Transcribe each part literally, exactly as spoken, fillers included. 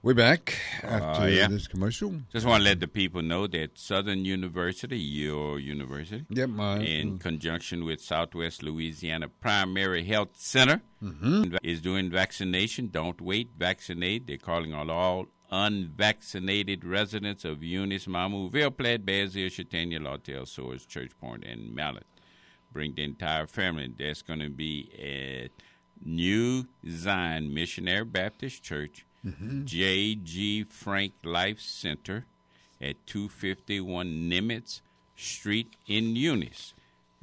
We're back after uh, yeah. this commercial. Just want to let the people know that Southern University, your university, yep, my, in mm. conjunction with Southwest Louisiana Primary Health Center, mm-hmm. is doing vaccination. Don't wait, vaccinate. They're calling on all unvaccinated residents of Eunice, Mamou, Ville, Platte, Bezier, Chatania, Lawtell, Swords, Church Point, and Mallet. Bring the entire family. That's going to be at New Zion Missionary Baptist Church, mm-hmm. J G. Frank Life Center at two fifty-one Nimitz Street in Eunice.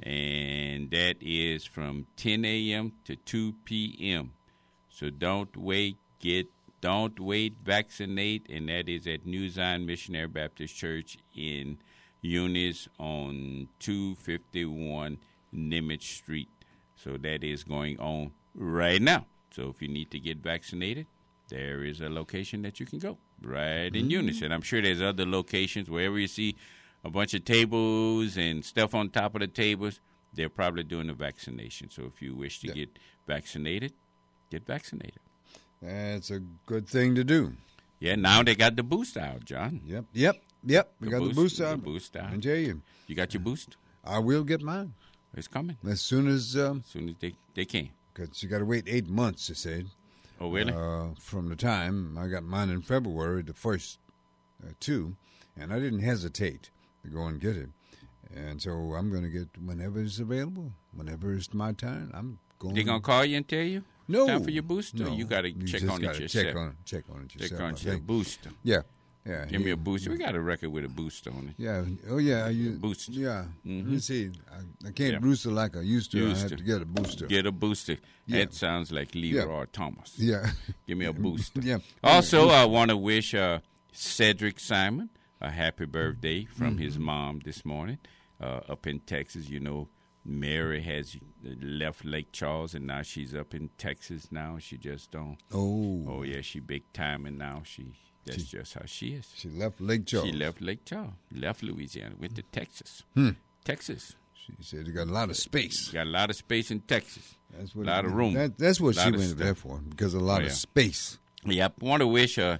And that is from ten a.m. to two p.m. So don't wait, get, don't wait, vaccinate, and that is at New Zion Missionary Baptist Church in Eunice on two fifty-one Nimitz Street. So that is going on right now. So if you need to get vaccinated, there is a location that you can go right in mm-hmm. Eunice. And I'm sure there's other locations wherever you see a bunch of tables and stuff on top of the tables, they're probably doing the vaccination. So if you wish to yep. get vaccinated, get vaccinated. That's a good thing to do. Yeah, now they got the boost out, John. Yep, yep, yep. We the got boost, the boost the out. boost out. I tell you. You got your boost? I will get mine. It's coming. As soon as... Um, as soon as they, they can. Because you got to wait eight months, they said. Oh, really? Uh, from the time I got mine in February, the first uh, two, and I didn't hesitate to go and get it. And so I'm going to get whenever it's available, whenever it's my time. I'm going. They going to call you and tell you? No. Time for your booster? No. You got to check on it yourself. Check on, check on it yourself. Check on your booster. Yeah. Yeah. Give me a booster. We got a record with a booster on it. Yeah. Oh, yeah. You, booster. Yeah. Mm-hmm. Let me see. I, I can't yeah. booster like I used to. Used I have to. to get a booster. Get a booster. Yeah. That sounds like Leroy yeah. Thomas. Yeah. Give me a booster. yeah. Also, I want to wish uh, Cedric Simon a happy birthday from mm-hmm. his mom this morning uh, up in Texas. You know, Mary has left Lake Charles, and now she's up in Texas now. She just don't. Oh. Oh, yeah, she big time, and now she... That's she, just how she is. She left Lake Charles. She left Lake Charles, left Louisiana, went to Texas. Hmm. Texas. She said you got a lot of space. Got a lot of space in Texas. That's what a lot it, of room. That, that's what she went stuff. there for, because of a lot oh, of yeah. space. Yep. I want to wish uh,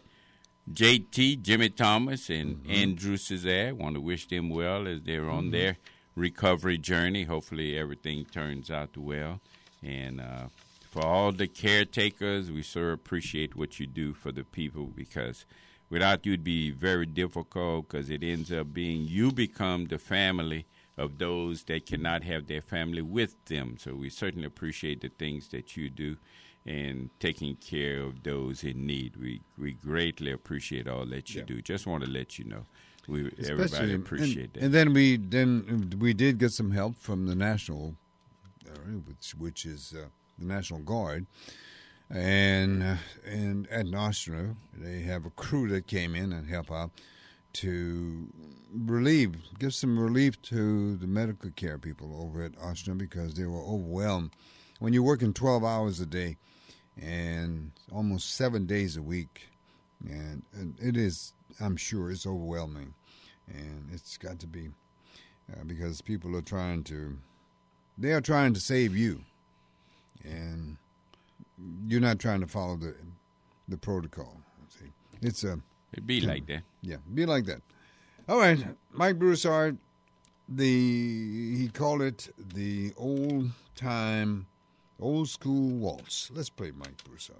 J T, Jimmy Thomas, and mm-hmm. Andrew Cesare. want to wish them well as they're on mm-hmm. their recovery journey. Hopefully everything turns out well. And uh, for all the caretakers, we so appreciate what you do for the people, because without you, it'd be very difficult, because it ends up being you become the family of those that cannot have their family with them. So we certainly appreciate the things that you do and taking care of those in need. We we greatly appreciate all that you yeah. do. Just want to let you know. We Especially, everybody appreciate and, that. And then we then we did get some help from the National, uh, which, which is uh, the National Guard. And uh, and at Nostra, they have a crew that came in and help out to relieve, give some relief to the medical care people over at Nostra, because they were overwhelmed. When you're working twelve hours a day and almost seven days a week, and, and it is, I'm sure, it's overwhelming. And it's got to be, uh, because people are trying to, they are trying to save you. And you're not trying to follow the the protocol. See, it's a it be like that. Yeah, be like that. All right, Mike Broussard. The he called it the old time, old school waltz. Let's play Mike Broussard.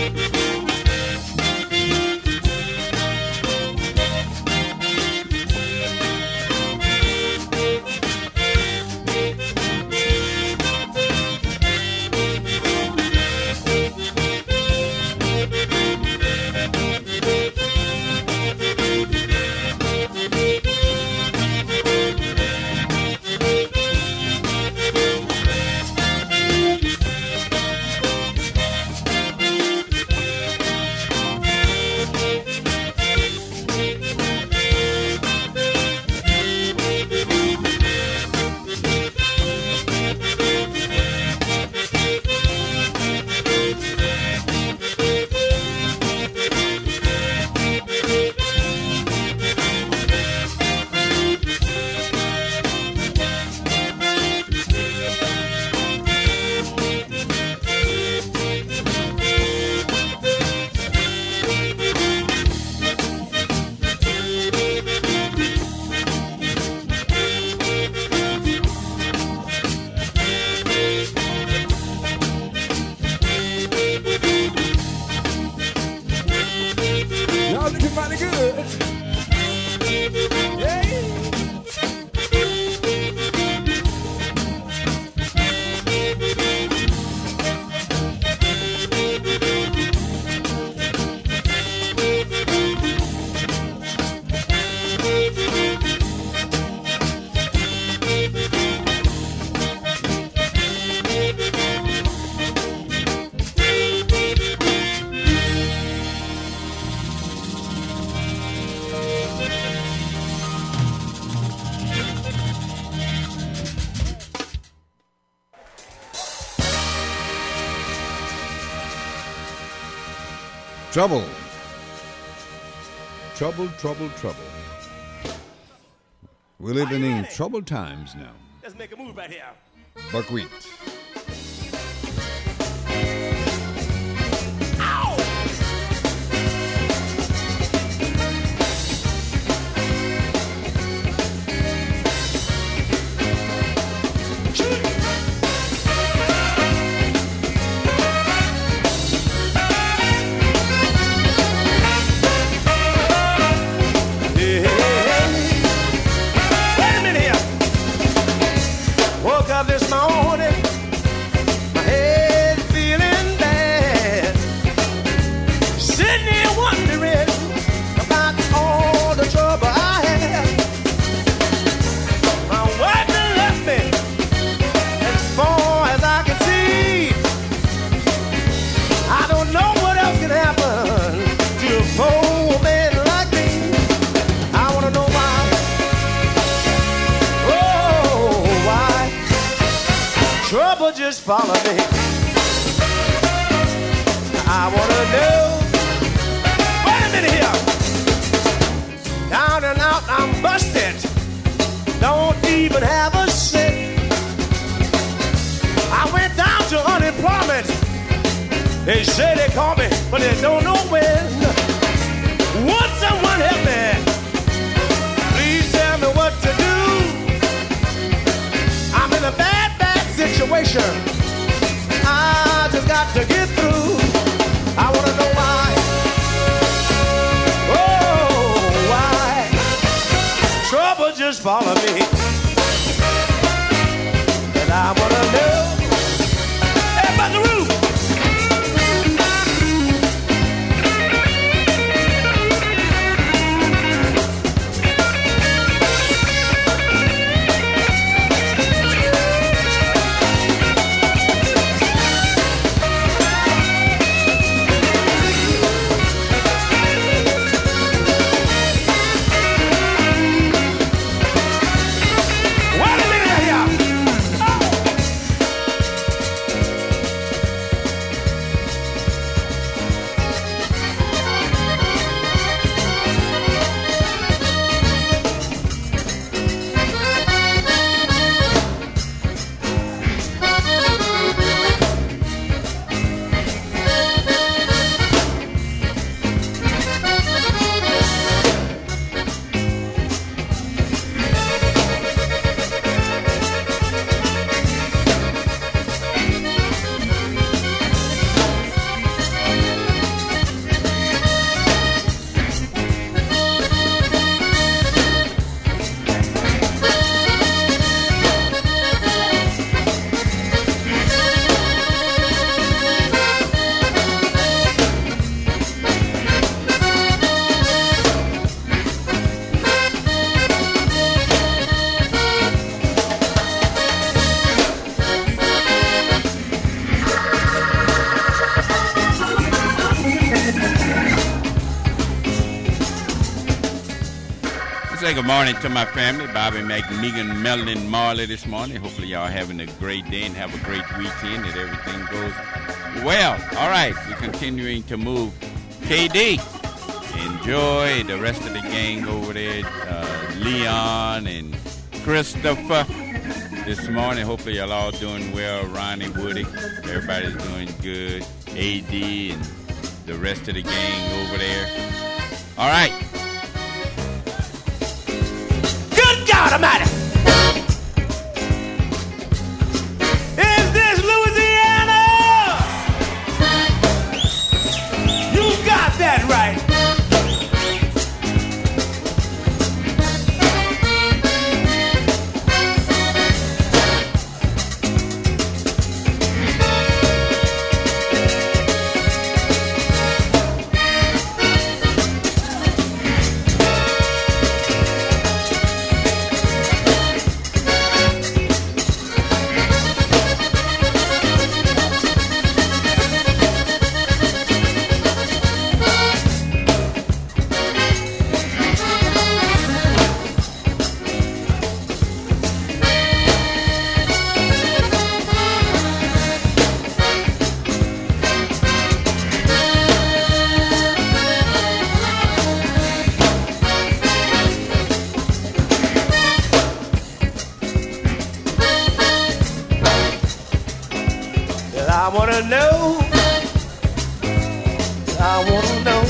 Trouble. Trouble, trouble, trouble. We're living in troubled times now. Let's make a move right here. Buckwheat. This morning, my head feeling bad. Sitting here wondering about all the trouble I had. My wife done left me as far as I can see. I don't know what else can happen to a poor man like me. I wanna know why. Trouble just follow me. I wanna know. Wait a minute here. Down and out, I'm busted. Don't even have a cent. I went down to unemployment. They say they call me, but they don't know when. Won't someone help me? Please tell me what to do. I'm in a bad, bad situation. I just got to get through. I wanna know why. Oh, why? Trouble just follow me. And I wanna know. Everybody the roof. say good morning to my family, Bobby, McMegan, Melvin, Marley this morning. Hopefully y'all having a great day and have a great weekend, that everything goes well. All right, we're continuing to move. K D, enjoy the rest of the gang over there, uh, Leon and Christopher this morning. Hopefully y'all all doing well. Ronnie, Woody, everybody's doing good. A D and the rest of the gang over there. All right. Good God Almighty! Is this Louisiana? You got that right. I wanna know, I wanna know,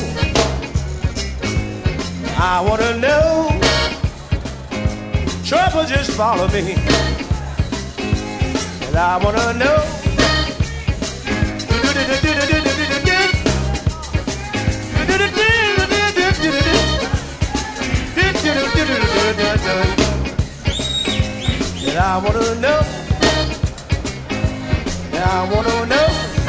I wanna know, trouble just follow me, and I wanna know, and I wanna know, I wanna know.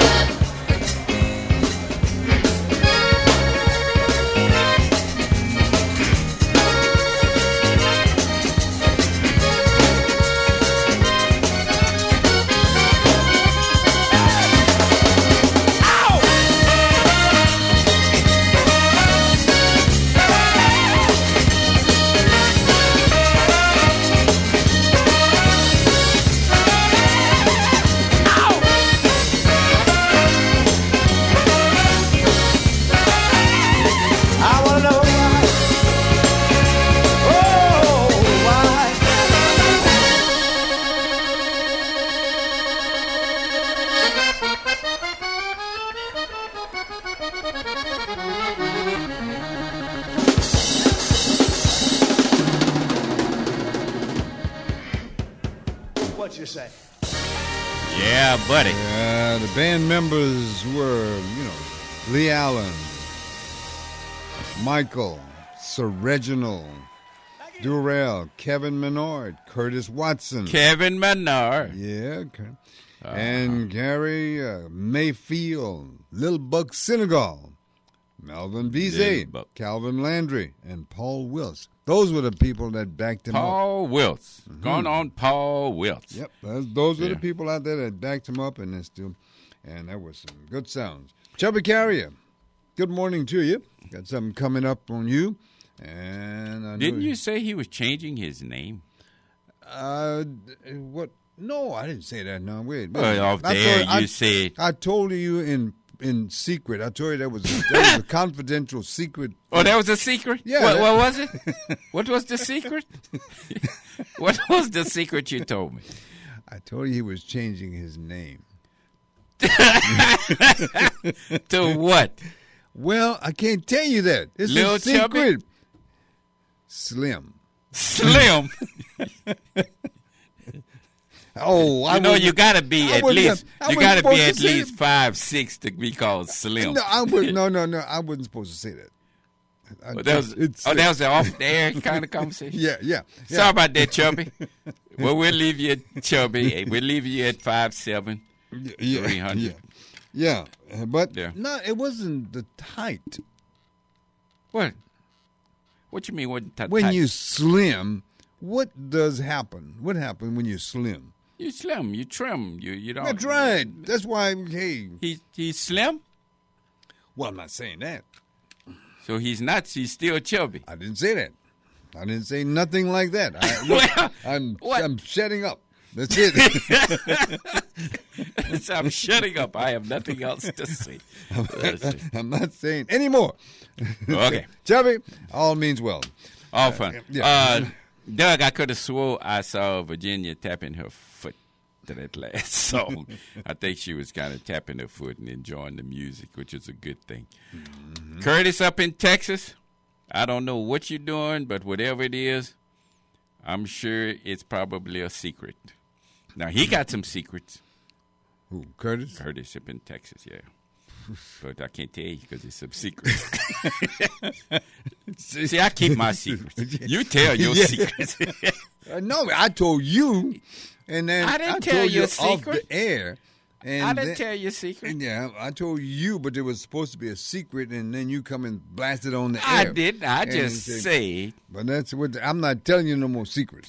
What you say? Yeah, buddy. Uh, the band members were, you know, Lee Allen, Michael, Sir Reginald, Durrell, Kevin Menard, Curtis Watson. Kevin Menard. Yeah, okay. Uh-huh. And Gary uh, Mayfield, Lil Buck Senegal, Melvin Vizay, Lil Buck. Calvin Landry, and Paul Wills. Those were the people that backed him up. Paul Wilts. Mm-hmm. Going on Paul Wilts. Yep, those, those were Yeah. the people out there that backed him up, and they still, and that was some good sounds. Chubby Carrier, good morning to you. Got something coming up on you, and I know Didn't you say he was changing his name? Uh, what? No, I didn't say that. No, wait. wait. Well, off I there told- you I, said. I told you in in secret. I told you that was that was a confidential secret. Oh, that was a secret? Yeah, What, that- what was it? What was the secret? What was the secret you told me? I told you he was changing his name. To what? Well, I can't tell you that. It's Lil a secret. Chubby? Slim. Slim. Oh, I You know, wasn't- you got to be I at wasn't- least, I you wasn't got to be supposed at to say least it. five, six to be called Slim. No, I would, no, no, no. I wasn't supposed to say that. I, Well, that was, it's, oh, that was an off-the-air kind of conversation? yeah, yeah. yeah. Sorry about that, Chubby. Well, we'll leave you at Chubby. We'll leave you at five seven, yeah, three hundred. Yeah, yeah. Uh, but Yeah. no, it wasn't the height. What? What you mean? What t- When type? you slim, what does happen? What happens when you slim? You slim, you trim, you you don't. That's right. That's why. Hey, He he's slim, well, I'm not saying that. so he's not. He's still chubby. I didn't say that. I didn't say nothing like that. I, look, Well, I'm what? I'm shutting up. That's it. So I'm shutting up. I have nothing else to say. I'm not saying anymore. Okay. Chubby, all means well. All fun. yeah. Uh, Doug, I could have swore I saw Virginia tapping her foot to that last song. I think she was kind of tapping her foot and enjoying the music, which is a good thing. Mm-hmm. Curtis up in Texas, I don't know what you're doing, but whatever it is, I'm sure it's probably a secret. Now, he got some secrets. Who, Curtis? Curtis up in Texas, yeah. But I can't tell you because it's some secrets. See, I keep my secrets. You tell your Yeah. secrets. Uh, no, I told you, and then I didn't I tell told you a off secret. the air. And I didn't then- tell you a secret. Yeah, I told you, but it was supposed to be a secret, and then you come and blast it on the I air. didn't. I And just say- said. But that's what I'm not telling you no more secrets.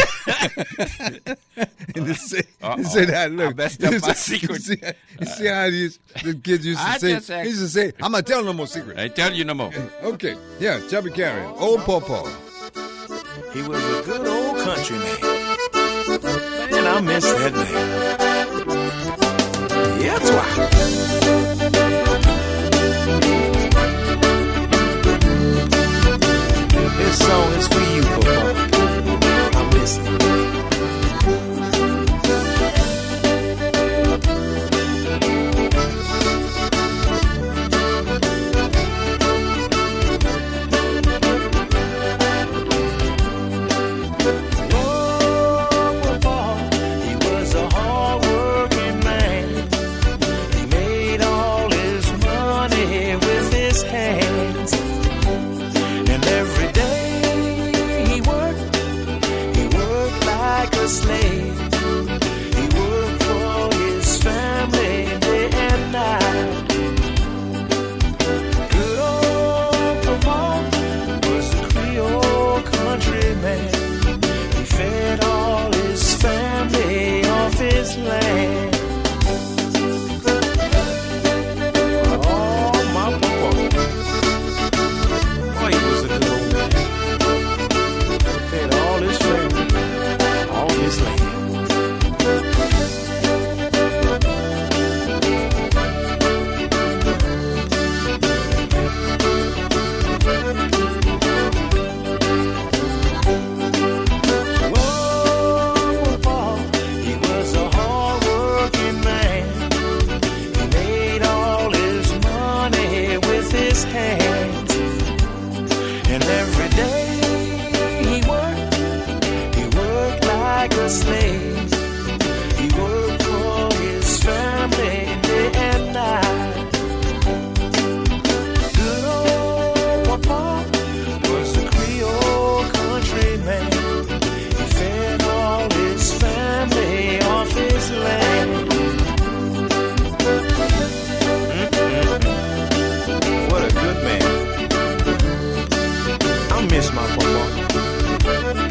and it say, it say that, look, I messed up you my see- secret. You see, you see how these the kids used to I say? just asked- They used to say, "I'm not telling no more secrets." I ain't telling you no more. Okay, yeah, Chubby Carrier, old Pawpaw. He was a good old country man. Man, I miss that man. Yeah, that's why. This song is for you, Papa. I miss it. Oh, Papa, he was a hard-working man. He made all his money with his hands. And every day he worked, he worked like a slave. He worked for his family day and night. Good old Papa was a Creole countryman. He fed all his family off his land. Oh, my Papa. Boy, he was a good old man. Fed all his family, all his land. Whoa, Paul, he was a hard-working man. He made all his money with his hands. And every day he worked, he worked like a slave. He worked for his family day and night. Good old Papa was a Creole countryman. He fed all his family off his land. Mm-mm. What a good man. I miss my Papa.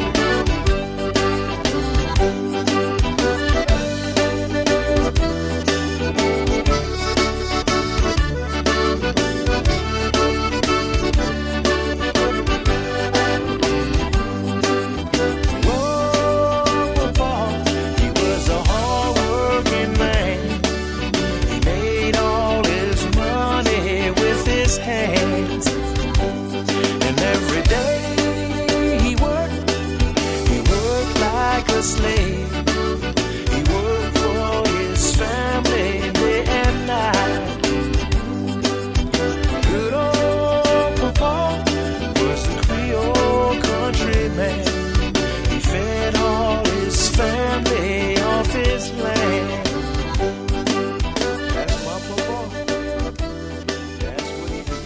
Whoa, Papa, he was a hard-working man. He made all his money with his hands. And every day he worked, he worked like a slave. He worked for his family day and night. Good old Papa was a Creole countryman. He fed all his family off his land. That's my Papa. That's what he did.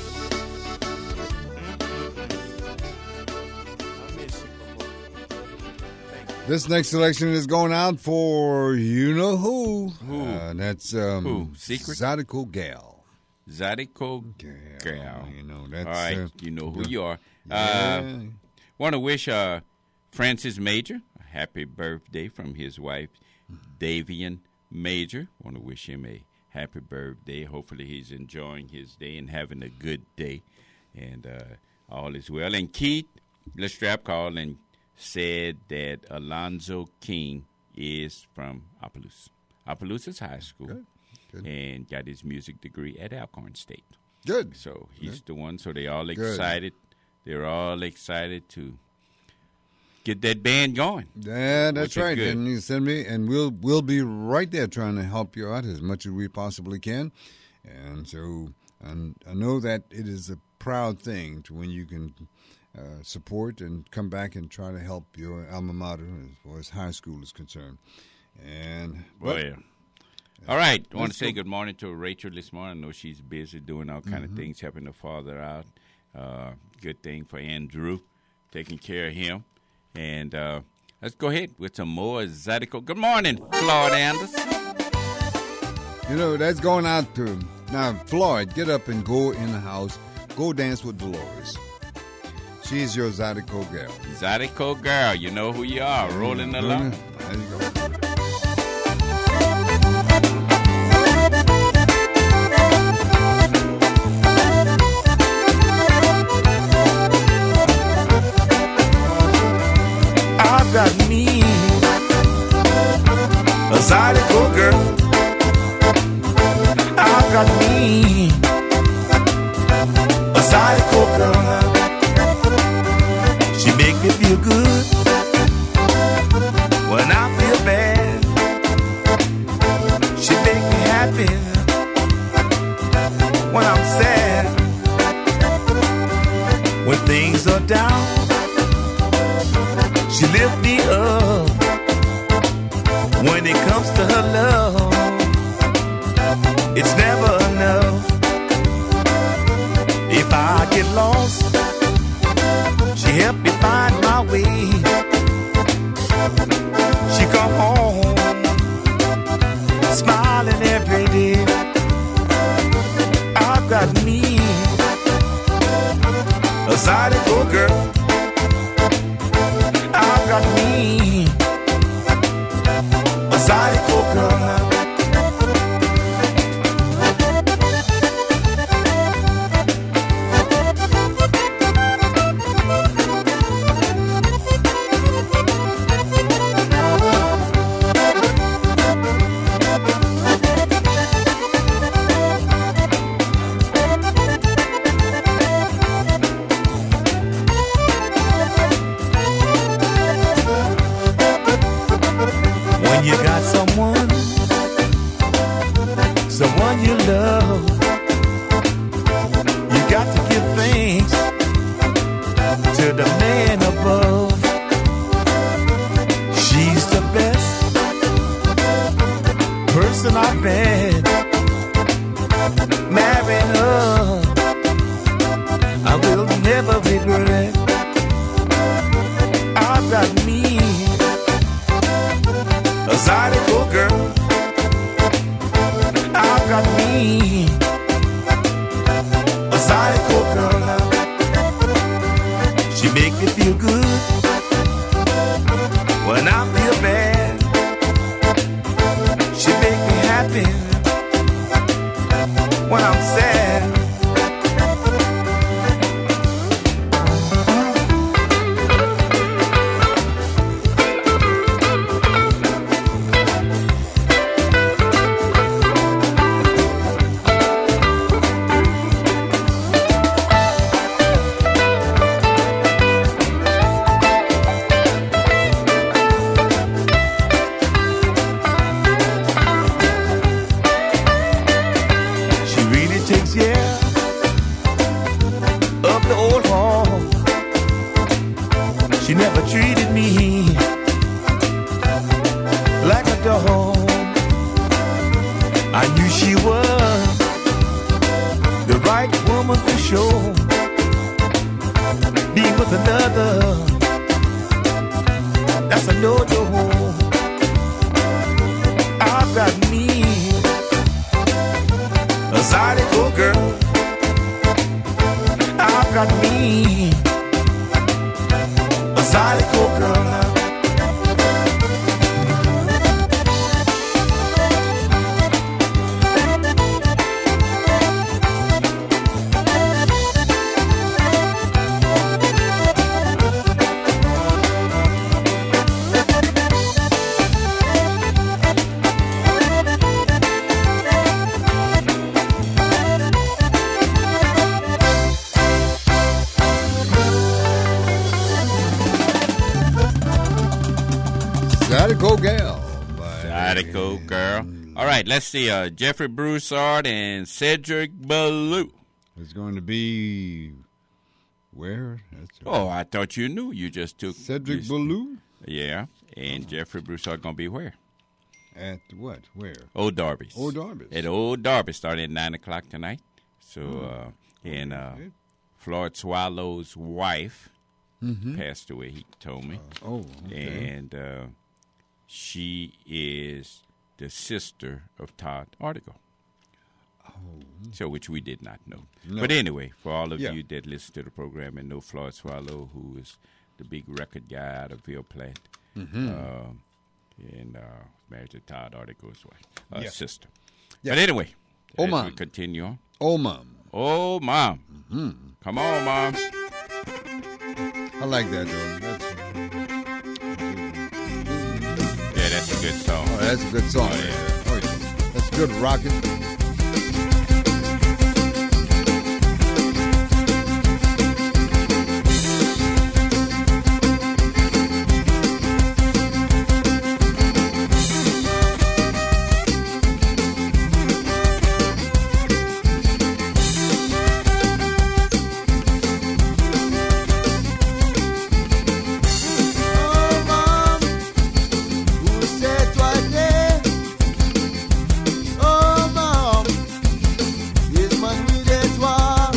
I miss you, Papa. Thank you. This next selection is going out for you know who. Who? Uh, that's um, Who? Secret? Zydeco Gal. Zydeco Gal. Gal. You know that's. All right, uh, you know who you are. yeah. Uh, want to wish uh, Francis Major a happy birthday from his wife, Davian Major. Want to wish him a happy birthday. Hopefully he's enjoying his day and having a good day. And uh, all is well. And Keith Lestrap called and said that Alonzo King is from Opelousas. Opelousas High School. Good. Good. And got his music degree at Alcorn State. Good. So he's Good. the one. So they all Good. excited. They're all excited to get that band going. Yeah, that's Which is right. good. And you send me, and we'll we'll be right there trying to help you out as much as we possibly can. And so, and I know that it is a proud thing to when you can uh, support and come back and try to help your alma mater as far as high school is concerned. And Well, but- yeah. All right. I want Let's to say go. good morning to Rachel this morning. I know she's busy doing all kind Mm-hmm. of things, helping her father out. Uh, good thing for Andrew, taking care of him. And uh, let's go ahead with some more Zydeco. Good morning, Floyd Anderson. You know, that's going out to now, Floyd. Get up and go in the house. Go dance with Dolores. She's your Zydeco girl. Zydeco girl, you know who you are, rolling along. There you go. I've got me a Zydeco girl. I've got me a Zydeco girl. She make me feel good when I feel bad. She make me happy when I'm sad. When things are down, she lift me up. When it comes to her love, it's never enough. If I get lost, she help me find my way. She come home, smiling every day. I've got me a Zydeco girl. I've got me a Zydeco girl now. When you got someone, someone you love, you got to give thanks to the man above. She's the best person I've met. Marry her, I will never regret. I've got me a Zydeco girl. I've got me a Zydeco girl now. She make me feel good when I feel bad. She make me happy when I'm sad. She really takes care of the old home. She never treated me like a dog. I knew she was the right woman for sure. Being with another, that's a no-no. I've got me a Zydeco girl. I've got me a Zydeco girl now. Zydeco Gal. by- Zydeco Girl. All right, let's see. Uh, Jeffrey Broussard and Cedric Ballou. It's going to be where? That's Oh, I thought you knew. You just took Cedric you- Ballou? Yeah, and Jeffrey Broussard going to be where? At what? Where? Old Darby's. Old Darby's. At Old Darby, starting at nine o'clock tonight. So, uh, and uh, Okay. Floyd Swallow's wife passed away, he told me. Oh, okay. And uh, she is the sister of Todd Article. Oh. So, which we did not know. No. But anyway, for all of Yeah. you that listen to the program and know Floyd Swallow, who is the big record guy out of Ville Platte, Mm-hmm. uh, and uh, married to Todd Article's wife, uh, Yeah. sister. Yeah. But anyway, Oh, as Mom. we continue on. Oh, Mom. Oh, Mom. Mm-hmm. Come on, Mom. I like that, though. That's, Yeah, that's a good song. oh, that's a good song. Oh, right yeah. there. Oh, yeah. That's good rocking. Oh, Mom, où c'est toi t'es? Oh, Mom, dis-moi nuit de toi.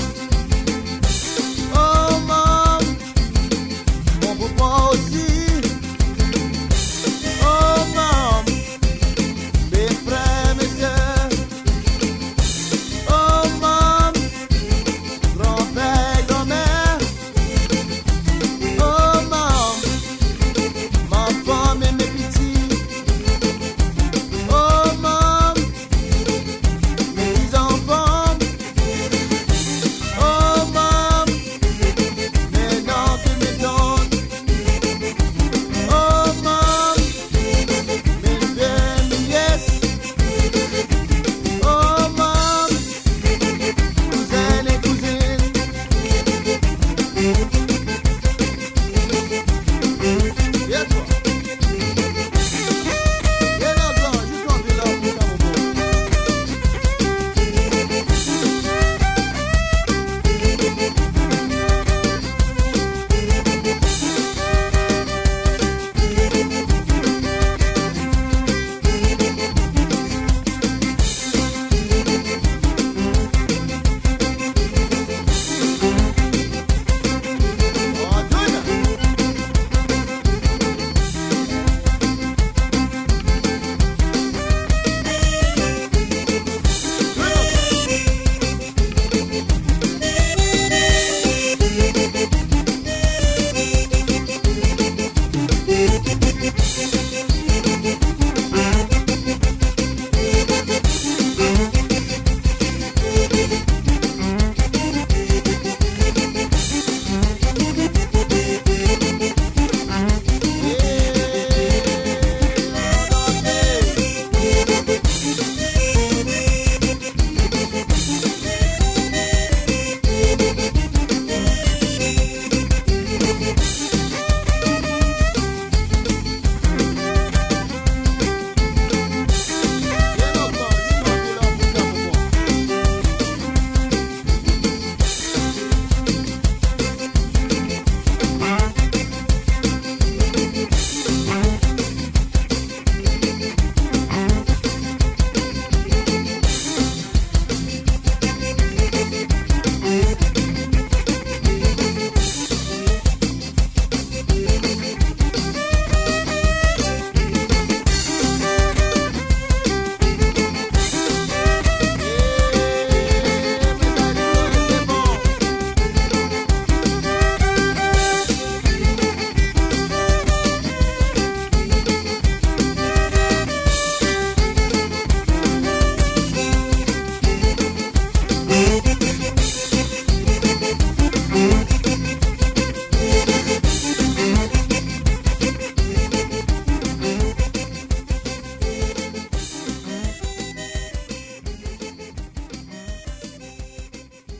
Oh, Mom, mon papa aussi. Oh, Mom, mes frères, mes sœurs. Oh, Mom, grand-père, grand-mère. Oh, Mom, ma femme et mes petits. Oh, Mom, mes petits-enfants. Oh, Mom, mes oncles, mes tantes. Oh, Mom, mes neveux, mes nièces. Oh, Mom, cousins et cousines. Et toi? Et là, là, je t'en vais là, pour ta maman. Oh, Donna.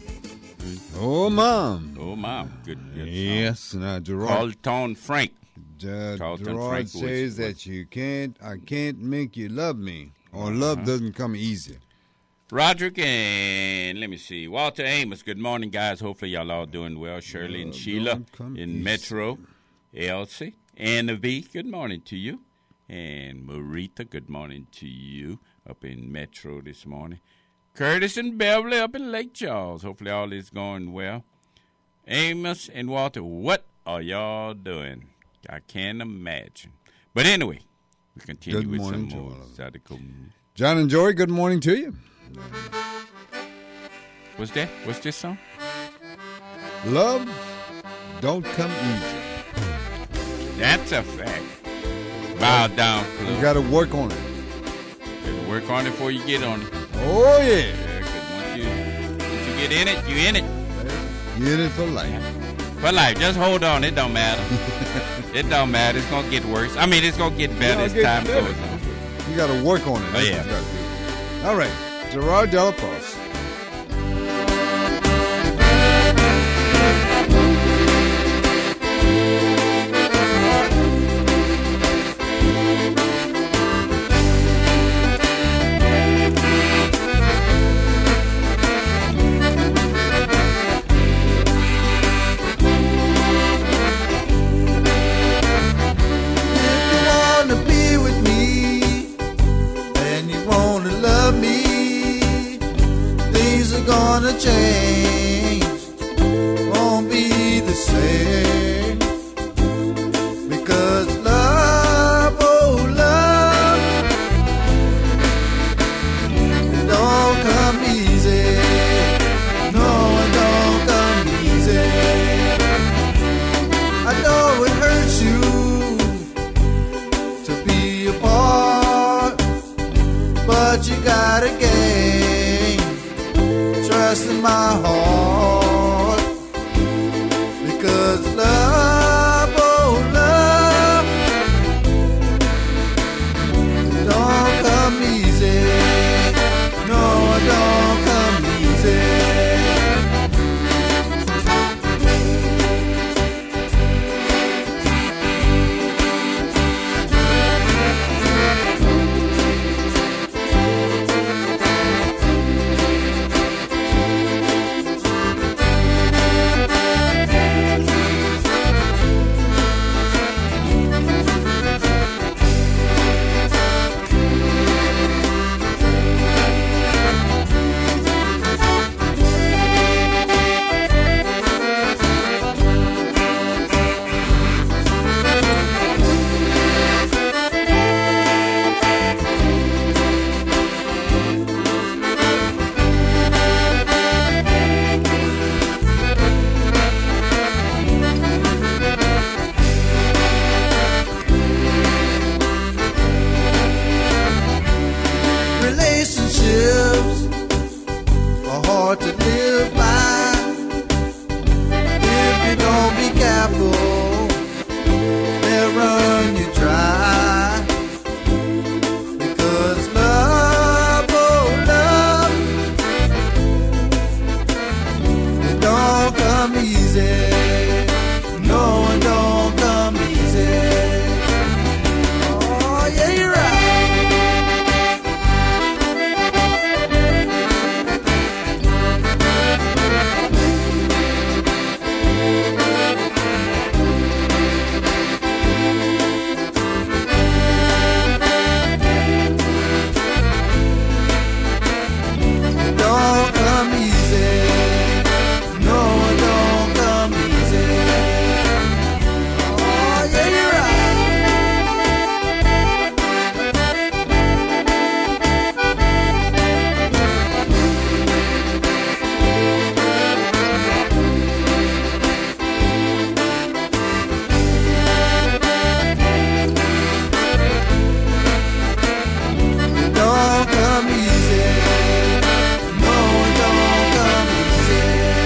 Oh, Mom. Oh, Mom. Good, good song. Yes, now Gerard. Carlton Frank. uh, Carlton Gerard Frank was- says was- that you can't, I can't make you love me, or love doesn't come easy. Roderick and let me see, Walter Amos. Good morning, guys. Hopefully y'all all doing well. Shirley and Love Sheila don't come in easy. Metro, Elsie and V. Good morning to you, and Marita. Good morning to you up in Metro this morning. Curtis and Beverly up in Lake Charles. Hopefully all is going well. Amos and Walter, what are y'all doing? I can't imagine. But anyway, we continue Good with morning some to more all of Zydeco news. John and Jory, good morning to you. What's that? What's this song? Love don't come easy. That's a fact. Bow down, You Club. got to work on it. Better work on it before you get on it. Oh, yeah. Yeah, 'cause once you, once you get in it, you in it. You're in it for life. For life, just hold on. It don't matter. It don't matter. It's going to get worse. I mean, it's going to get better as It's time gonna get goes better. on. You got to work on it. That's Oh, yeah. what you gotta do. All right. Gerard Delafosse. If you wanna be with me and you wanna love me, things are gonna change, won't be the same. Because love, oh love, it don't come easy. No, it don't come easy. I know it hurts you to be apart, but you gotta gain trust in my heart. Because love, oh love, it don't come easy. No, it don't come easy. Relationships are hard to live by if you don't be careful. They'll run you dry. Because love, oh love, it don't come easy. No, it don't come easy. Oh yeah, you're right. It don't come easy. No, it don't come easy. Oh, yeah, you're right. It don't come easy. No, it don't come easy.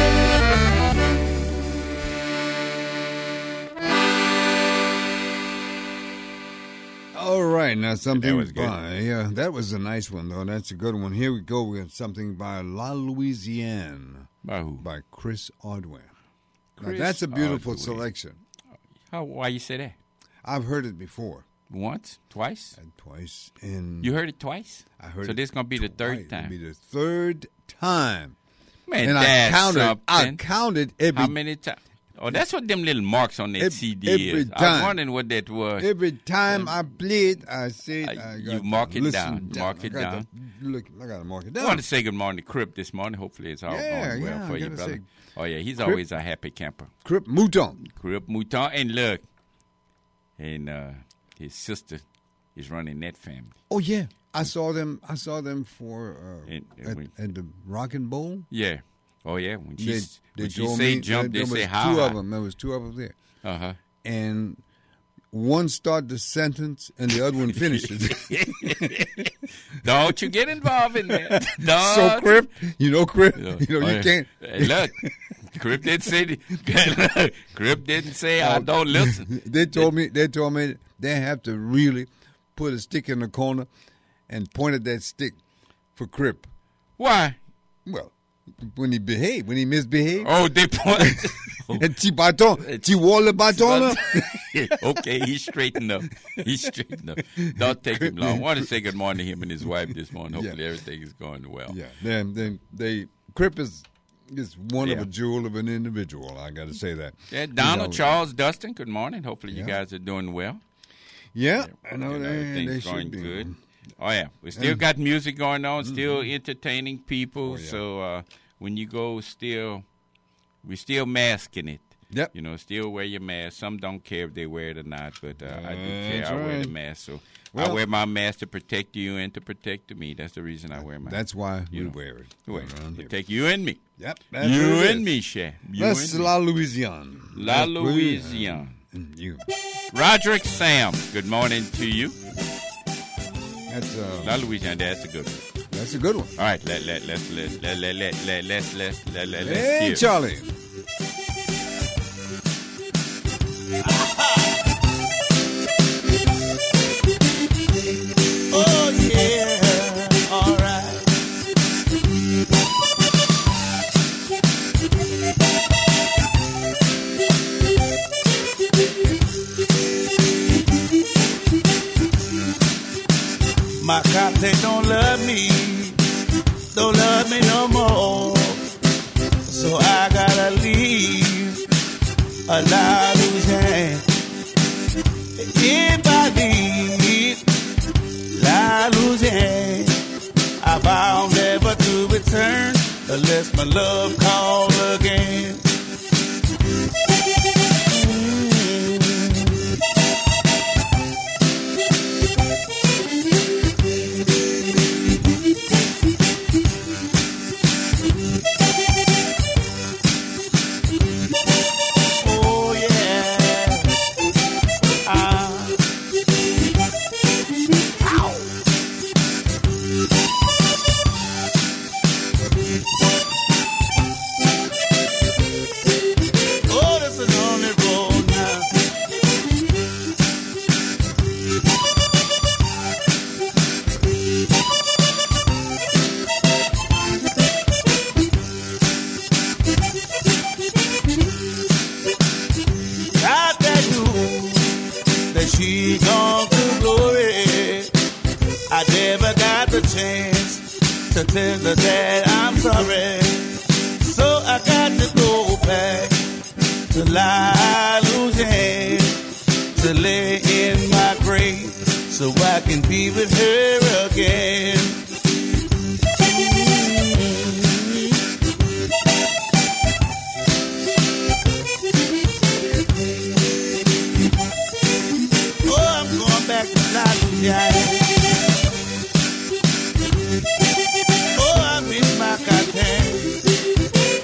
All right, now something was good. by yeah, that was a nice one though. That's a good one. Here we go with something by La Louisiane By who? by Chris Ordway. Now, Chris that's a beautiful Ordway. selection. How? Why you say that? I've heard it before. Once, twice. And twice. And You heard it twice. I heard so it this gonna be the third twice. time. It'll be the third time. Man, and I that's counted. I something. counted every How many times? Oh, that's what them little marks on that Ev- C D every is. I was time. wondering what that was. every time I played. I said, Uh, I you got to mark it listen down. Mark I it got down. To look, I got to mark it I down. want to say good morning to Crip this morning. Hopefully it's all Yeah, going well yeah, for I you, gotta brother. say, Oh, yeah, he's Crip- always a happy camper. Crip Mouton. Crip Mouton. And look, and uh, his sister is running that family. Oh yeah, I saw them. I saw them for uh, And- and at, we- at the Rockin' Bowl. Yeah. Oh, yeah. When she, They, they when she told say me jump, there, they there say was how two high. of them. There was two of them there, Uh-huh. and one started the sentence and the other one finished it. Don't you get involved in that. Don't. So Crip, you know Crip, Yeah. you know Oh, you yeah. can't. Hey, look, Crip didn't say. Crip didn't say I don't listen. They told me. They told me they have to really put a stick in the corner and point at that stick for Crip. Why? Well, when he behaved, when he misbehaved, Oh, they point. and petit bâton, petit wall le bâton là. Okay, he's straightened up. He's straightened up. Don't take him long. I want to say good morning to him and his wife this morning. Hopefully Yeah. everything is going well. Yeah, then then they Crip is is one of Yeah. a jewel of an individual. I got to say that. Yeah, Donald, He's Charles, Dustin, good morning. Hopefully you Yeah. guys are doing well. Yeah, I know You know, they, everything's they going should be. good. Oh, yeah. We still got music going on, still Mm-hmm. entertaining people. Oh, yeah. So uh, when you go, still, we still masking it. Yep. You know, still wear your mask. Some don't care if they wear it or not, but uh, I do care. That's I wear the right. mask. So I Well- wear my mask to protect you and to protect me. That's the reason I wear my That's why You we know, wear it. Wait, around here. protect you and me. Yep, that's You what it and is. me, Sha. You That's and me. La Louisiane. La That's what it is. Louisiane. And you. Roderick Sam, good morning to you. That's uh, La Louisiane, that's a good one. that's a good one. All right, let let let's let let let let let let's let's let let let's Hey, hear. Charlie. Oh yeah, all right. My cops they don't love me, don't love me no more. So I gotta leave a La Louisiane. If I leave La Louisiane, I vow never to return unless my love call again. Oh yeah. Ah. Oh, that's a lonely road now. Got that news that she gone to glory. I never got the chance to tell her that I'm sorry. So I got to go back to La Louisiane to lay in my grave so I can be with her again. Oh, I'm going back to La Louisiane. Oh, I miss my cotton.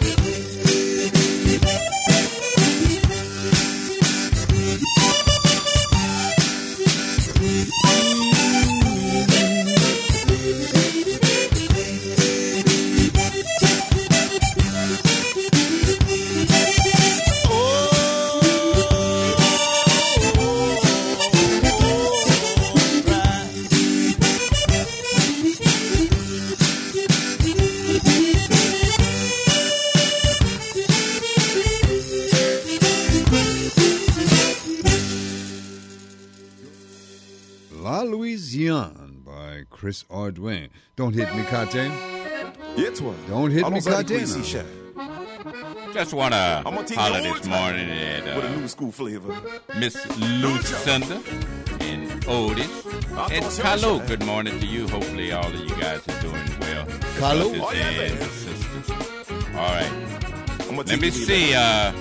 is Young by Chris Ordwin. Don't hit me, Cartain. Et toi? Don't hit me, Allons avec Cartain. Ici Shine. Just want to I'm gonna take holler you this old time morning at with a uh, new school flavor. Miss Lucinda and Otis and Carlo. Good morning to you. Hopefully all of you guys are doing well. Carlo? Brothers Oh, yeah, and man. sisters. All right. I'm gonna Let take me you see. Uh,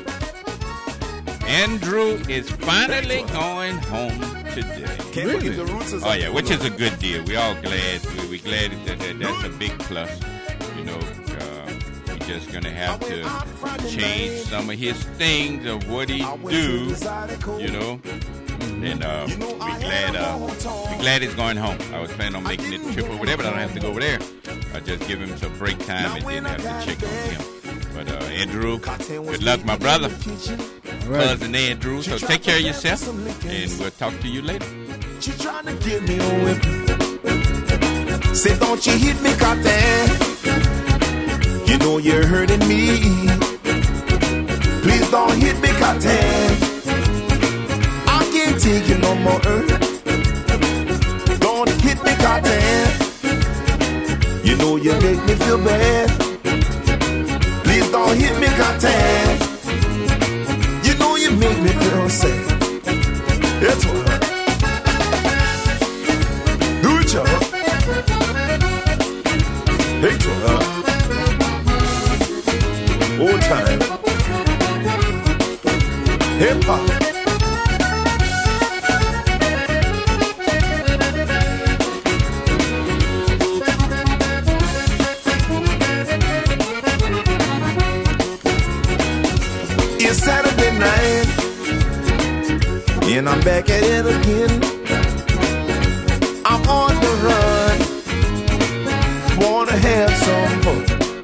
Andrew is finally going home today. Can't Really? forget the roots is Oh yeah, which is a good deal. We all glad. We we glad that, that that's a big plus. You know, uh, we just gonna have to change some of his things of what he do. You know, and uh, we glad. Uh, we glad he's going home. I was planning on making it a trip over there, but I don't have to go over there. I just give him some break time and then have to check on him. But uh, Andrew, good luck, my brother, All right. cousin Andrew. So take care of yourself, and we'll talk to you later. She trying to get me on whip. Say, don't you hit me, Cartain. You know you're hurting me. Please don't hit me, Cartain. I can't take it no more. Don't hit me, Cartain. You know you make me feel bad. Please don't hit me, Cartain. You know you make me feel sad. It's what. Do it, y'all. Hey, y'all. Old time. Hip hop. It's Saturday night, and I'm back at it again. I'm on the run, wanna have some fun.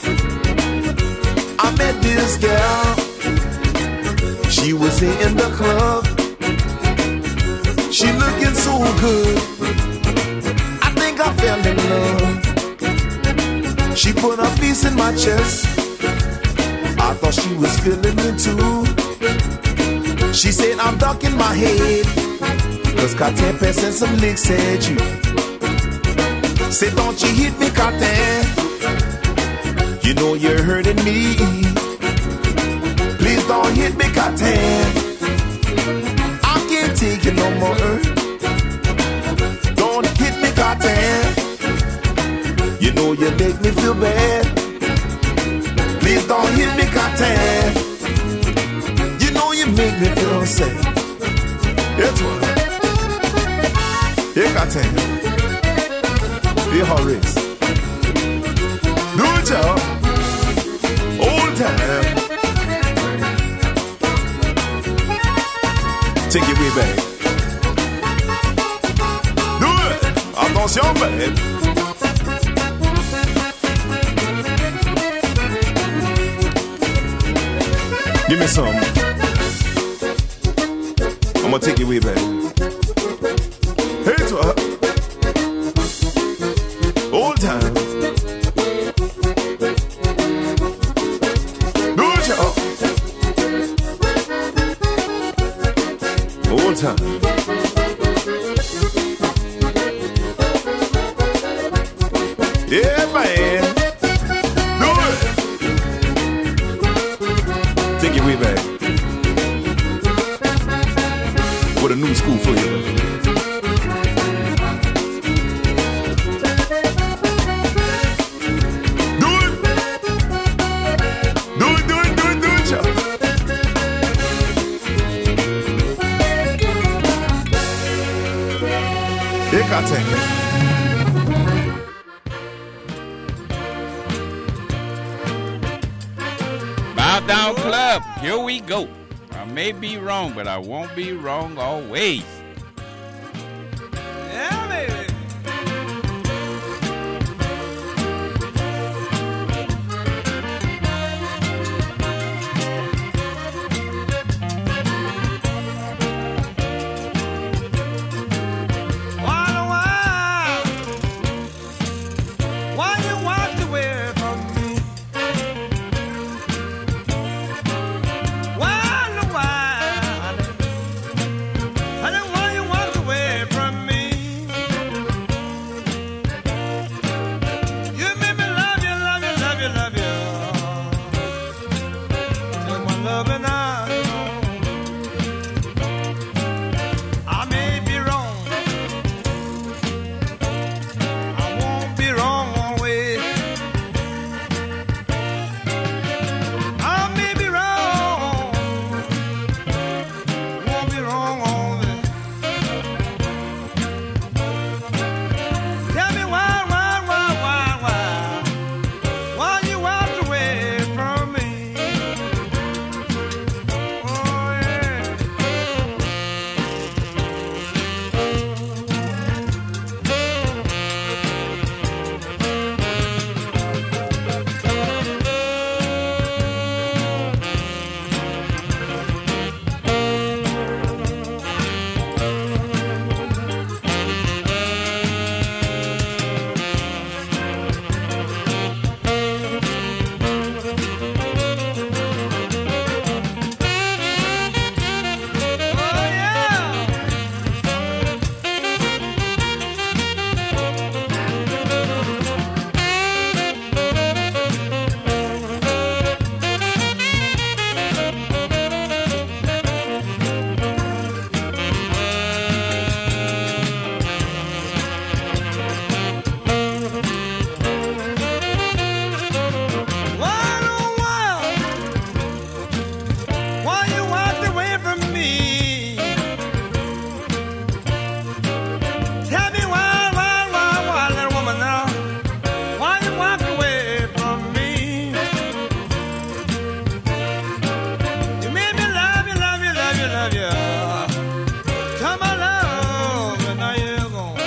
I met this gal, she was in the club. She looking so good, I think I fell in love. She put her face in my chest, I thought she was feeling me too. She said I'm ducking my head, cause Cartain passing some licks at you. Say don't you hit me, Cartain. You know you're hurting me. Please don't hit me, Cartain. I can't take it no more. Don't hit me, Cartain. You know you make me feel bad. Please don't hit me, Cartain. You know you make me feel sad. It's what. Here, Cartain. Here, Horace. Do it, y'all. Old time. Take it way back. Do it. Attention, babe. Give me some. I'm gonna take it way back. Hey, to her. Old times. Do it, y'all. Old time. Yeah, man. Do it. Take it way back. With a new school flavor. Do it. Do it, do it, do it, do it, y'all. Here, Cartain. Bow Down Club, here we go. I may be wrong, but I won't be wrong always. Yeah, baby. Why, why? Why you walked away from me? Why, why? I don't want loving I I may be wrong. I won't be wrong always. I may be wrong. Won't be wrong always. Tell me why, why, why, why, why? Why you walked away from me? Oh, yeah. Oh, yeah. Why, oh, why? Why you walked away from me? Tell me why, why, why, why, little woman now? Why you walked away from me? You made me love you, love you, love you, love you. Tell my love, and now you're gone.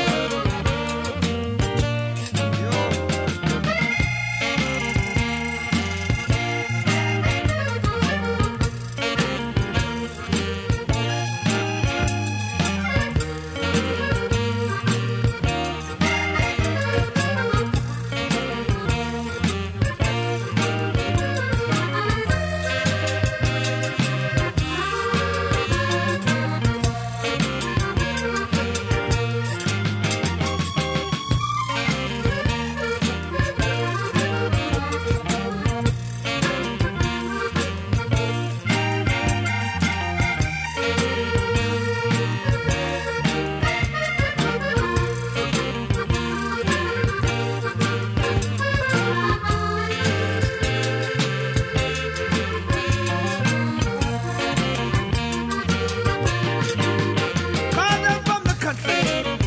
Father from the country,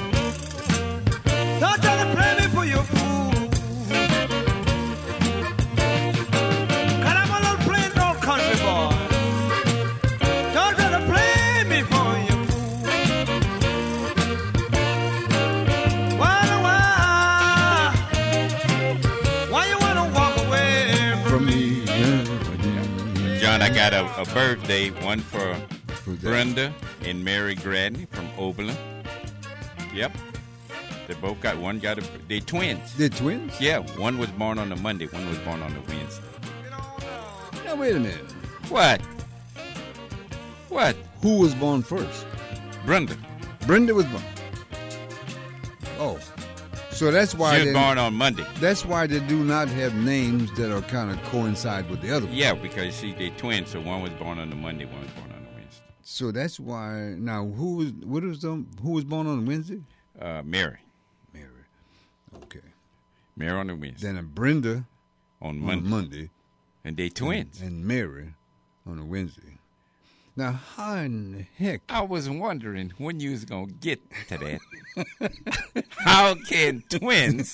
don't try to play me for your fool. 'Cause I'm a little plain old country boy. Don't try to play me for your fool. Why, oh, why? Why you wanna walk away from From me? me. John, I got a, a birthday, one for Who's that? Brenda and Mary Gradney from Oberlin. Yep. They both got, one got a, they twins. They're twins? Yeah, one was born on the Monday, one was born on the Wednesday. Now, wait a minute. What? What? Who was born first? Brenda. Brenda was born. Oh. So that's why She was they, born on Monday. that's why they do not have names that are kind of coincide with the other one. Yeah, because see, they twins, so one was born on the Monday, one was born on the Wednesday. So that's why now who was what was them who was born on Wednesday? Uh, Mary. Mary. Okay. Mary on the Wednesday. Then a Brenda on on Monday. Monday. And they twins. And, and Mary on a Wednesday. Now how in the heck I was wondering when you was going to get to that. How can twins,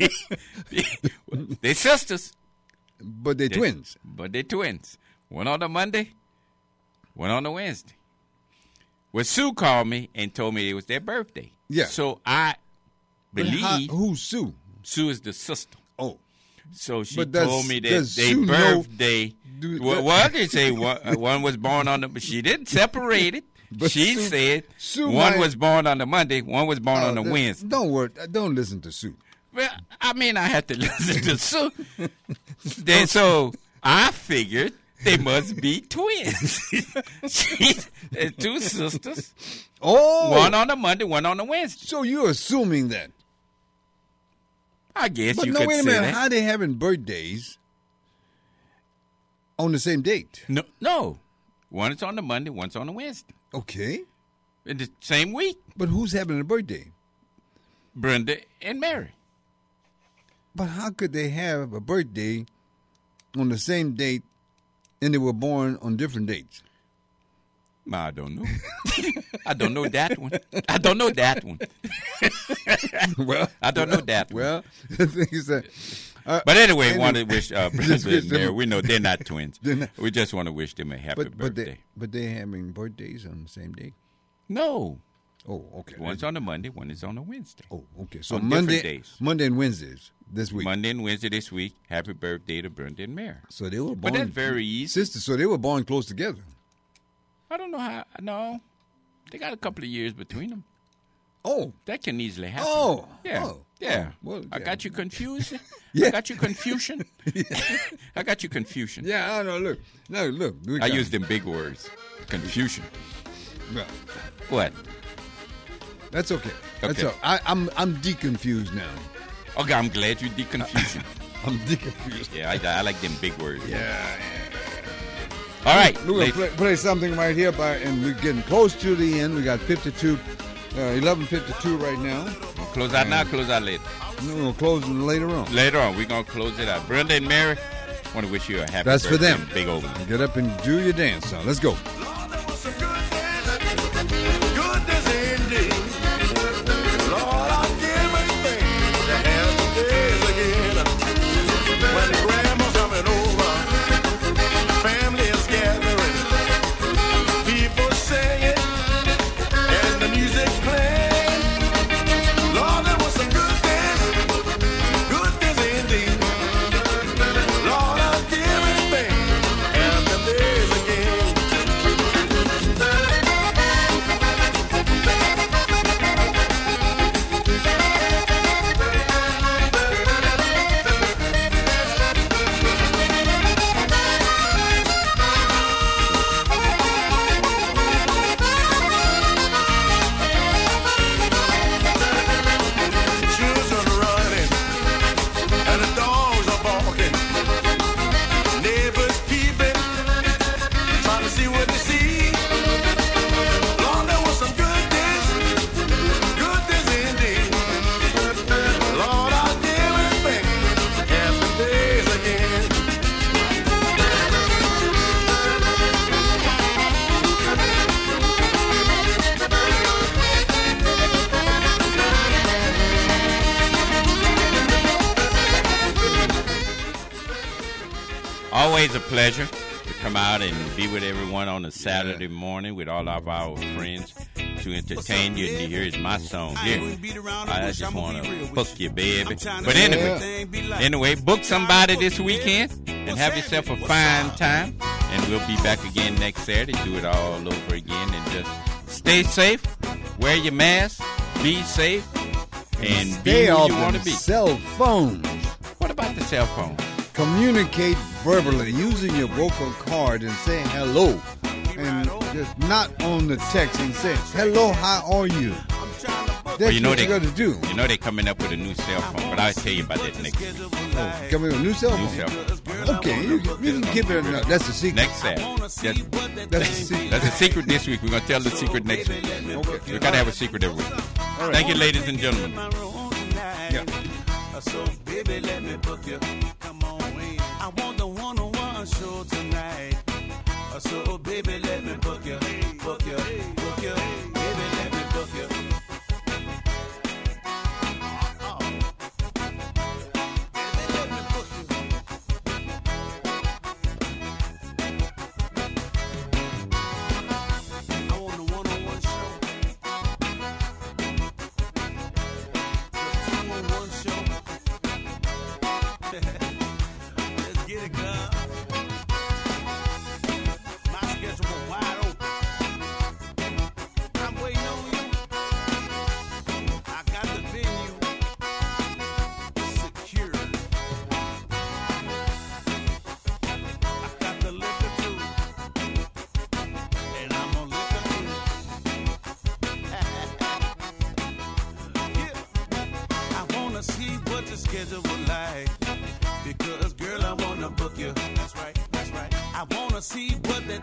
they sisters, but they They- twins. but they twins. One on the Monday, one on the Wednesday. Well, Sue called me and told me it was their birthday. Yeah. So I But believe how- who's Sue? Sue is the sister. Oh. So she But does- told me that does their Sue know- birthday. do- well, that- well, they say one, uh, one was born on the, but she didn't separate it. But she Sue- said Sue one might- was born on the Monday, one was born Uh, on the th- Wednesday. Don't worry. Don't listen to Sue. Well, I mean, I had to listen to Sue. Then, so I figured they must be twins. She's uh, two sisters, Oh. one on the Monday, one on the Wednesday. So you're assuming that. I guess But you no, could wait a say minute. that. How they having birthdays On the same date. No, no. One is on the Monday, one's on the Wednesday. Okay. In the same week. But who's having a birthday? Brenda and Mary. But how could they have a birthday on the same date and they were born on different dates? I don't know. I don't know that one. I don't know that one. Well, I don't know that one. Well, the thing is that. Uh, But anyway, anyway, want to wish uh, Brenda just wish and Mary. them- We know they're not twins. They're not- We just want to wish them a happy but but birthday. they but they having birthdays on the same day. No. Oh, okay. One's on a Monday, one is on a Wednesday. Oh, okay. So on different Monday, days. Monday and Wednesdays this week. Monday and Wednesday this week. Happy birthday to Brenda and Mary. So they were But born. that's very easy. Sisters. So they were born close together. I don't know how. No. They got a couple of years between them. Oh. That can easily happen. Oh. Yeah. Oh. Yeah. Oh. Well, I yeah. got you confused. Yeah. I got you confusion. I got you confusion. Yeah. I know. Look. No. Look. we I got- use them big words. Confusion. Well, What? that's okay. That's Okay. all. I, I'm I'm deconfused now. Okay, I'm glad you did confusion. I'm deconfused. yeah, I, I like them big words. Yeah. yeah. All right. We're ladies- gonna play, play something right here, by, and we're getting close to the end. We got fifty-two, uh, eleven fifty-two right now. Close out now, close out later. And we're gonna close it later on. Later on, we're going to close it out. Brenda and Mary, want to wish you a happy That's for birthday them. and Big old. Get up and do your dance song. Let's go. Lord, there was some good days, good days indeed. Lord, I'll give anything to have the days again. When grandma's coming over, family is gathering, people singing, and the music playing. Lord, there was some good days, good days indeed. Lord, I'll give anything to have the days again. Children running and the dogs are barking. Neighbors peeping, trying to see what they see. Lord, there was some good days, good days indeed. Lord, I'll give anything, happy days again. Always a pleasure to come out and be with everyone on a Saturday morning with all of our friends to entertain you. And here is my song here. I just want to book you, baby. But anyway, anyway, book somebody this weekend and have yourself a fine time. And we'll be back again next Saturday. Do it all over again and just stay safe. Wear your mask. Be safe. And be Stay who off you want the to be. cell phones. What about the cell phone? Communicate verbally using your vocal cord and saying hello. And just not on the text and say, hello, how are you? That's Well, you know what they you got to do. You know they're coming up with a new cell phone, but I'll tell you about that next week. Oh, coming with a new cell New phone. cell phone. Okay, you, you can keep it. No, that's a secret. Next Saturday. That's, That's a secret. that's a secret this week. We're going to tell the secret next week. Okay. we got to have a secret every week. All right. Thank you, ladies and gentlemen. Yeah. So, baby, let me book you. Come on in. I want the one-on-one show tonight. So, baby, let me book you. Book you. Book you. Baby, let me book you. Oh. Baby, let me book you. I want the one-on-one show. The two-on-one show. Let's get it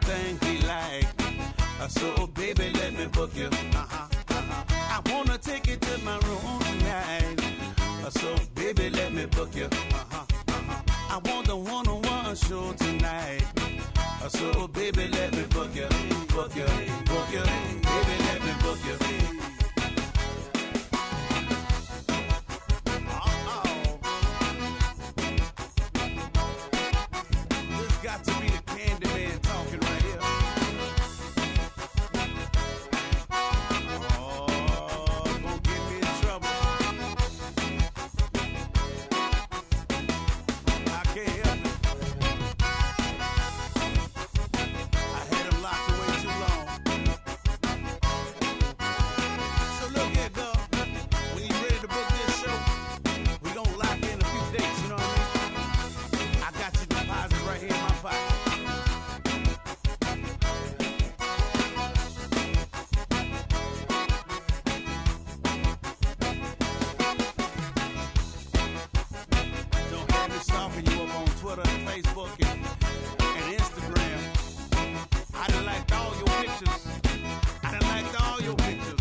everything he like. Uh, so baby, let me book you. Uh-huh, uh-huh. I wanna take you to my room tonight. Uh, so baby, let me book you. Uh-huh, uh-huh. I want the one-on-one show tonight. Uh, so baby, let me book you, book you, book you. Baby, let me book you. Got to be the candy man talking right here. Oh, gonna get me in trouble. I can't help it. I had him locked away too long. So look here, girl. When you ready to book this show, we gonna lock in a few dates, you know what I mean? I got your deposit right here in my pocket. Don't have me stalking you up on Twitter and Facebook and, and Instagram. I done liked all your pictures. I done liked all your pictures.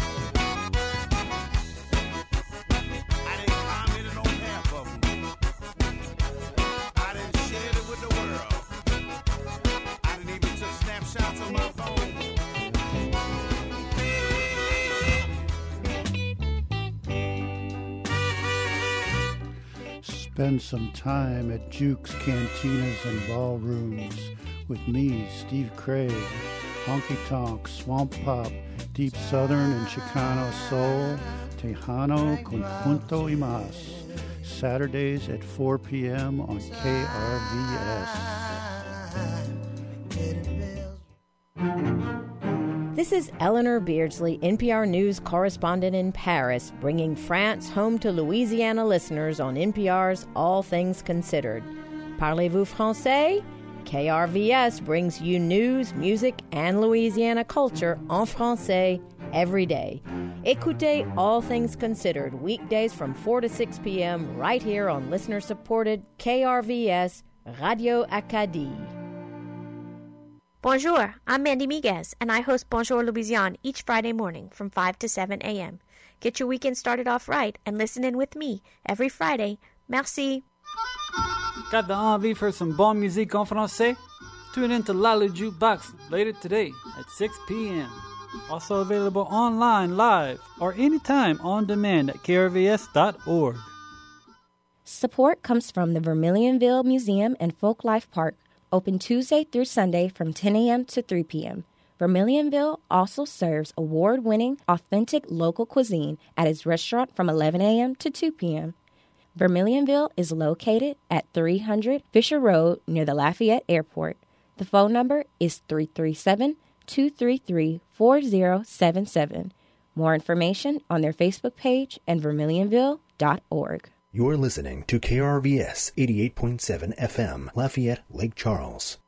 I didn't comment on half of them. I done shared it with the world. I done even took snapshots on my phone. Spend some time at Juke's Cantinas and Ballrooms with me, Steve Craig, Honky Tonk, Swamp Pop, Deep Southern and Chicano Soul, Tejano con Punto y Mas. Saturdays at four p.m. on K R V S. This is Eleanor Beardsley, N P R News correspondent in Paris, bringing France home to Louisiana listeners on N P R's All Things Considered. Parlez-vous français? K R V S brings you news, music, and Louisiana culture en français every day. Écoutez All Things Considered weekdays from four to six p.m. right here on listener-supported K R V S Radio Acadie. Bonjour, I'm Mandy Miguez, and I host Bonjour Louisiane each Friday morning from five to seven a.m. Get your weekend started off right and listen in with me every Friday. Merci. Got the envie for some bonne musique en français? Tune in to Lalo Jukebox later today at six p.m. Also available online, live, or anytime on demand at K R V S dot org. Support comes from the Vermilionville Museum and Folklife Park, open Tuesday through Sunday from ten a.m. to three p.m. Vermilionville also serves award-winning, authentic local cuisine at its restaurant from eleven a.m. to two p.m. Vermilionville is located at three hundred Fisher Road near the Lafayette Airport. The phone number is three three seven, two three three, four zero seven seven. More information on their Facebook page and vermilionville dot org. You're listening to K R V S eighty-eight point seven F M, Lafayette, Lake Charles.